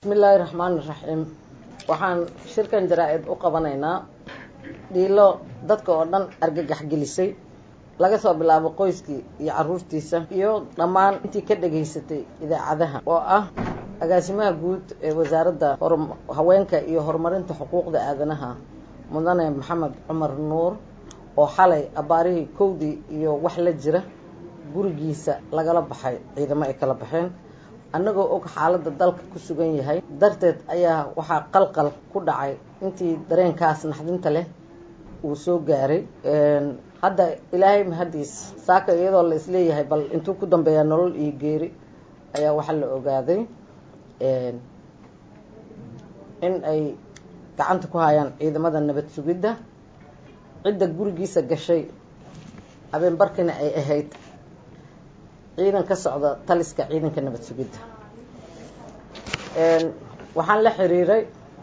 bismillaahi raxmaani raxiim. waxaan shirkan jaraa-id u qabanaynaa dhiilo dadka oo dhan argagax gelisay, laga soo bilaabo qoyskii iyo caruurtiisa iyo dhammaan intii ka dhageysatay idaacadaha, oo ah agaasimaha guud ee wasaaradda haweenka iyo horumarinta xuquuqda aadanaha mudane maxamed cumar nuur, oo xalay abaarihii 1:00 iyo wax la jira gurigiisa lagala baxay, ciidamo ay kala baxeen. annagoo og xaaladda dalka ku sugan yahay darteed ayaa waxaa qalqal ku dhacay intii dareenkaas naxdinta leh uu soo gaaray. hadda ilaahay mahadiis saaka iyadoo la isleeyahay bal intuu ku dambeeya nolol iyo geeri ayaa waxaa la ogaaday in ay gacanta ku hayaan ciidamada nabad sugidda. cidda gurigiisa gashay habeen barkina ay ahayd ciidan ka socda taliska ciidanka nabad sugidda. waxaan la xiriiray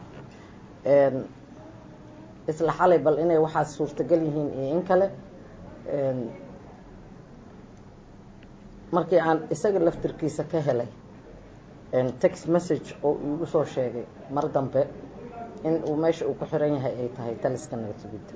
isla xalay bal inay waxaas suurtagal yihiin iyo in kale. markii aan isaga laftirkiisa ka helay text message oo iigu soo sheegay mar dambe in uu meesha uu ku xiran yahay ay tahay taliska nabad sugidda,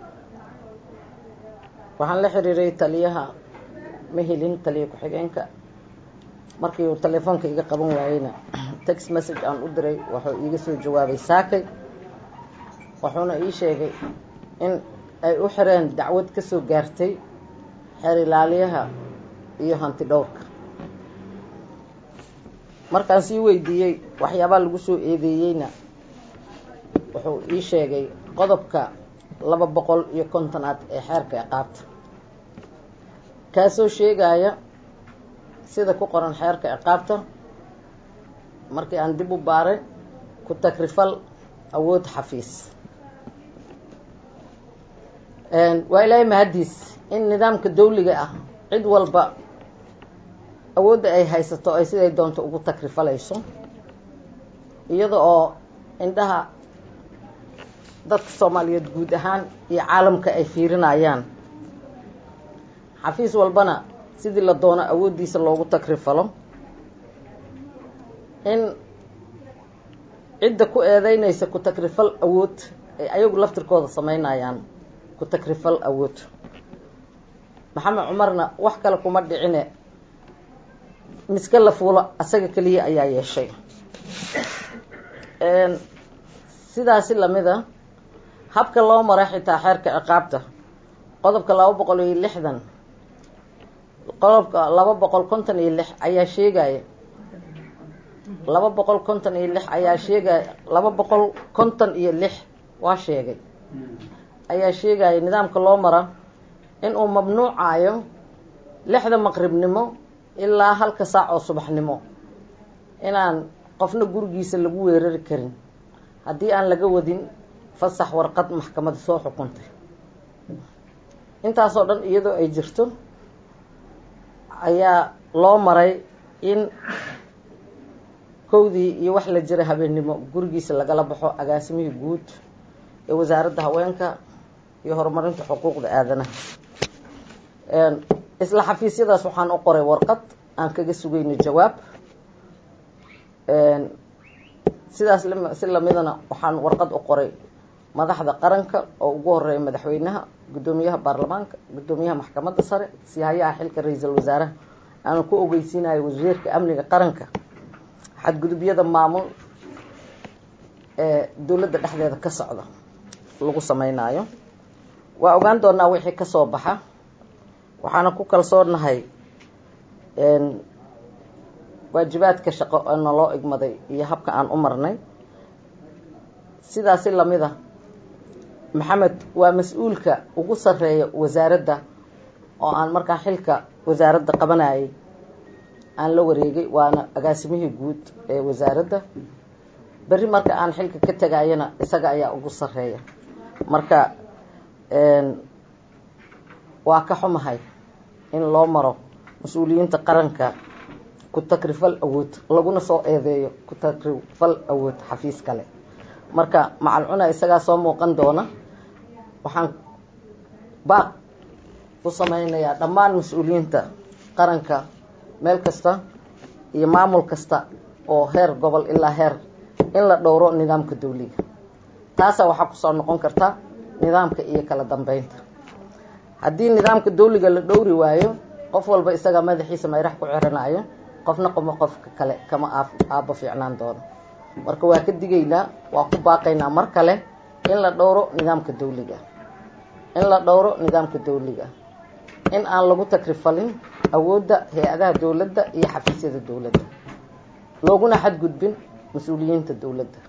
waxaan la xiriiray taliyaha. ma helin taliya ku-xigeenka. markii uu telefoonka iga qaban waayeyna text message aan u diray wuxuu iiga soo jawaabay saakay, wuxuuna ii sheegay in ay u xireen dacwad ka soo gaartay xeer ilaaliyaha iyo hanti dhowrka. markaan sii weydiiyey waxyaabaa lagu soo eedeeyeyna wuxuu ii sheegay qodobka 250 ee xeerka ciqaabta, kaasoo sheegaya sida ku qoran xeerka ciqaabta. markii aan dib u baaray ku takrifal awood xafiis. waa ilaahay mahadiis in nidaamka dawliga ah cid walba awoodda ay haysato ay siday doonto ugu takrifalayso, iyada oo indhaha dadka soomaaliyeed guud ahaan iyo caalamka ay fiirinayaan. xafiis walbana sidii la doono awooddiisa loogu takrifalo. in cidda ku eedeynaysa ku takrifal awood ay ayagu laftirkooda sameynayaan ku takrifal awood. maxamed cumarna wax kale kuma dhicine miska la fuulo asaga keliya ayaa yeeshay. sidaasi lamida habka loo maray xitaa xeerka ciqaabta qodobka 260 qodobka 256 ayaa sheegaya 256 waa sheegay ayaa sheegaya nidaamka loo mara in uu mamnuucayo 6 maqribnimo ilaa 1 saac oo subaxnimo inaan qofna gurigiisa lagu weerari karin haddii aan laga wadin fasax warqad maxkamada soo xukuntay. intaasoo dhan iyadoo ay jirto ayaa loo maray in 1:00 iyo wax la jira habeennimo gurigiisa lagala baxo agaasimihii guud ee wasaaradda haweenka iyo horumarinta xuquuqda aadanaha. isla xafiisyadaas waxaan u qoray warqad aan kaga sugayno jawaab. sidaas si lamidana waxaan warqad u qoray madaxda qaranka oo ugu horeeya madaxweynaha, guddoomiyaha baarlamaanka, guddoomiyaha maxkamadda sare, sihayaha xilka ra-iisul wasaaraha. aan ku ogeysiinayo wasiirka amniga qaranka xadgudubyada maamul ee dowladda dhexdeeda ka socda lagu sameynayo. waa ogaan doonaa wixii ka soo baxa. waxaana ku kalsoonahay waajibaadka shaqo oo naloo igmaday iyo habka aan u marnay. sidaasi lamida maxamed waa mas-uulka ugu sarreeya wasaaradda oo aan markaa xilka wasaaradda qabanayay aan la wareegay, waana agaasimihii guud ee wasaaradda. berri marka aan xilka ka tegayana isaga ayaa ugu sarreeya. marka waa ka xumahay in loo maro mas-uuliyiinta qaranka ku takrifal awood, laguna soo eedeeyo ku takrifal awood xafiis kale. marka macal cuna isagaa soo muuqan doona. waxaan baaq u sameynayaa dhammaan mas-uuliyiinta qaranka meel kasta iyo maamul kasta oo heer gobol ilaa heer in la dhowro nidaamka dawliga. taasa waxaa kusoo noqon karta nidaamka iyo kala dambeynta. haddii nidaamka dawliga la dhowri waayo, qof walba isaga madaxiisa mayrax ku ciranayo, qofna qofka kale kama aaba fiicnaan doono. marka waa ka digaynaa, waa ku baaqaynaa mar kale in la dhowro nidaamka dawliga, in aan lagu takrifalin awoodda hay-adaha dawladda iyo xafiisyada dawladda, looguna xadgudbin mas-uuliyiinta dawladda.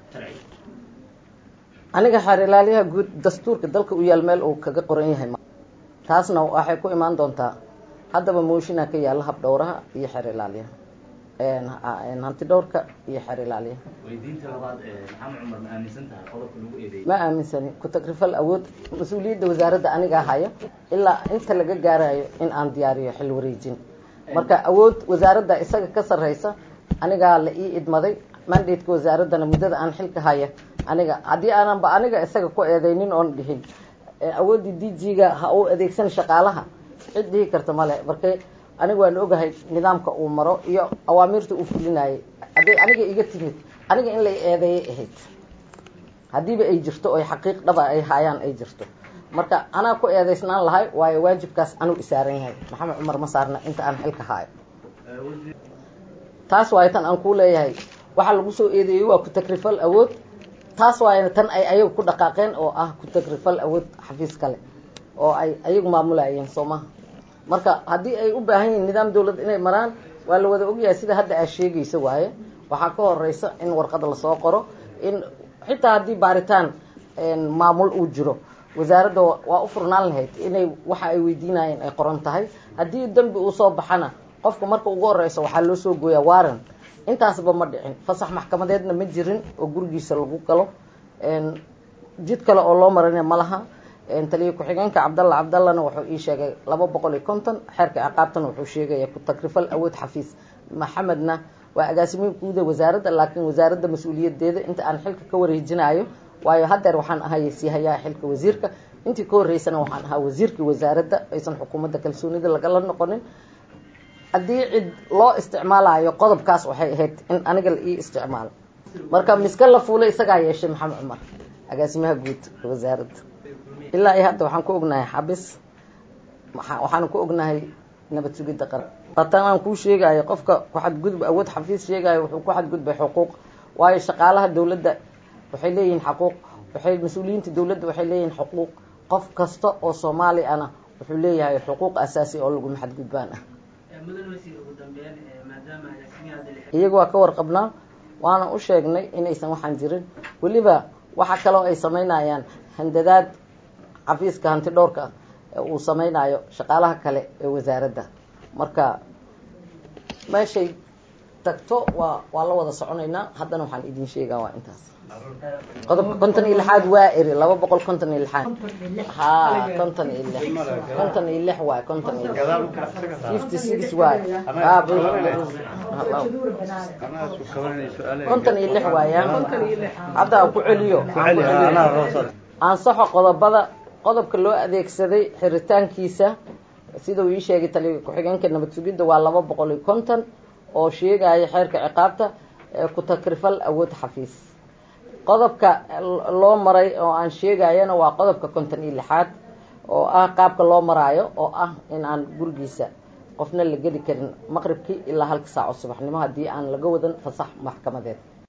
aniga xeer ilaaliyaha guud dastuurka dalka u yaal meel uu kaga qoran yahay, taasna waxay ku imaan doontaa. haddaba mooshinaa ka yaalla hab dhowraha iyo xeer ilaaliyaha, hanti dhowrka iyo xeer ilaaliyaha. weydiinta labaad, maxamed cumar ma aaminsan tahay qodobka lagu eedeeyay? ma aaminsani. ku takrifal awood mas-uuliyadda wasaaradda anigaa haya ilaa inta laga gaarayo in aan diyaariyo xil wareejin. marka awood wasaaradda isaga ka sarreysa anigaa la ii idmaday. mandateka wasaaraddana muddada aan xilka haya aniga, haddii aananba aniga isaga ku eedeynin oon dhihin awooddii DG-ga ha uu adeegsan shaqaalaha, cid dhihi karta male. marka aniga waan ogahay nidaamka uu maro iyo awaamirta uu fulinayay. hadday aniga iga timid, aniga in la eedeeyay ahayd, haddiiba ay jirto oy xaqiiq dhaba ay haayaan ay jirto. marka anaa ku eedeysnaan lahay, waayo waajibkaas anuu isaaran yahay. maxamed cumar ma saarna inta aan xilka haayo. taas waayo tan aan kuu leeyahay, waxaa lagu soo eedeeyey waa ku takrifal awood. taas waayna tan ay ayagu ku dhaqaaqeen oo ah ku takrifal awood xafiis kale oo ay ayagu maamulayeen soo maha. marka haddii ay u baahan yihiin nidaam dawlad inay maraan, waa la wada ogyahay sida hadda aa sheegaysa waaye. waxaa ka horeysa in warqad lasoo qoro, in xitaa haddii baaritaan maamul uu jiro, wasaaradda waa u furnaan lahayd inay waxa ay weydiinayeen ay qoran tahay. haddii dambi uu soo baxana, qofka marka ugu horeysa waxaa loo soo gooyaa waaran. intaasba ma dhicin, fasax maxkamadeedna ma jirin oo gurigiisa lagu galo. jid kale oo loo marina ma laha. taliya ku-xigeenka cabdallana wuxuu ii sheegay 250, xeerka ciqaabtana wuxuu sheegaya ku takrifal awood xafiis. maxamedna waa agaasimiin guuda wasaaradda, laakiin wasaaradda mas-uuliyadeeda inta aan xilka ka wareejinayo, waayo hadeer waxaan ahay sii hayaa xilka wasiirka. intii ka horeysana waxaan ahaa wasiirkii wasaaradda, aysan xukuumadda kalsoonida lagala noqonin. haddii cid loo isticmaalayo qodobkaas waxay ahayd in aniga la ii isticmaalo. marka miska la fuulay isagaa yeeshay maxamed cumar, agaasimaha guud wasaaradda. ilaa iyo hadda waxaan ku ognahay xabis, waxaan ku ognahay nabad sugidda qaran. tan aan kuu sheegayo, qofka ku xadgudub awood xafiis sheegayo wuxuu ku xadgudbay xuquuq. waayo shaqaalaha dawladda waxay leeyihiin xuquuq, mas-uuliyiinta dawladda waxay leeyihiin xuquuq. qof kasta oo Soomaali ana wuxuu leeyahay xuquuq asaasi oo lagu xadgudbaan ah. iyagu waa ka warqabnaa, waana u sheegnay inaysan waxaan jirin. weliba waxa kaloo ay samaynayaan handadaad xafiiska hanti dhowrka uu samaynayo shaqaalaha kale ee wasaaradda. marka meeshay tagto waa la wada soconaynaa. haddana waxaan idin sheegaa waa intaas. qodobka 56 waa eri 256. ha 56 waa 56 waa 56 waaya. hadda ku celiyo ansaxo qodobka loo adeegsaday xiritaankiisa sida uu ii sheegay taliya ku-xigeenka nabad sugidda waa 250 oo sheegaya xeerka ciqaabta ku takrifal awood xafiis. qodobka loo maray oo aan sheegayana waa qodobka 56 oo ah qaabka loo maraayo, oo ah in aan gurigiisa qofna la geli karin maqribkii ilaa 1 saac oo subaxnimo haddii aan laga wadan fasax maxkamadeed.